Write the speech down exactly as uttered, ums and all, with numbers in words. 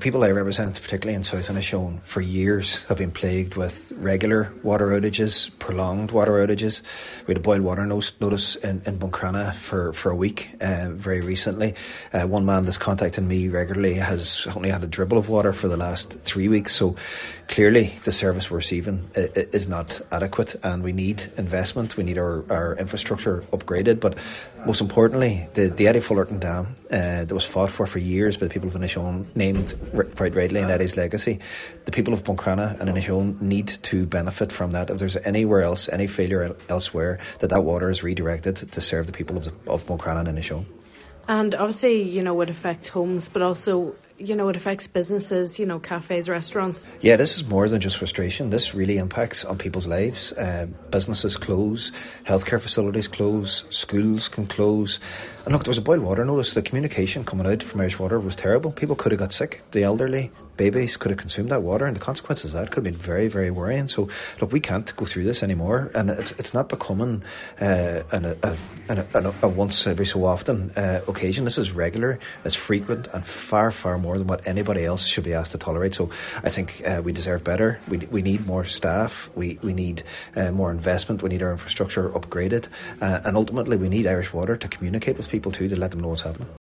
people I represent, particularly in South Inishowen, for years have been plagued with regular water outages, prolonged water outages. We had a boil water notice in, in Buncrana for, for a week uh, very recently. Uh, one man that's contacting me regularly has only had a dribble of water for the last three weeks. So clearly the service we're receiving is not adequate, and we need investment. We need our, our infrastructure upgraded. But most importantly, the, the Eddie Fullerton Dam uh, that was fought for for years by the people of Inishowen, named quite rightly in Eddie's legacy. The people of Buncrana and Inishowen need to benefit from that. If there's anywhere else, any failure elsewhere, that that water is redirected to serve the people of, the, of Buncrana and Inishowen. And obviously, you know, it affects homes, but also, you know, it affects businesses, you know, cafes, restaurants. Yeah, this is more than just frustration. This really impacts on people's lives. Uh, businesses close, healthcare facilities close, schools can close. And look, there was a boil water notice. The communication coming out from Irish Water was terrible. People could have got sick. The elderly, babies could have consumed that water, and the consequences of that could have been very, very worrying. So, look, we can't go through this anymore, and it's it's not becoming uh, an, a, a, a, a once every so often uh, occasion. This is regular, it's frequent, and far, far more than what anybody else should be asked to tolerate. So, I think uh, we deserve better. We we need more staff. We we need uh, more investment. We need our infrastructure upgraded, uh, and ultimately, we need Irish Water to communicate with people too, to let them know what's happening.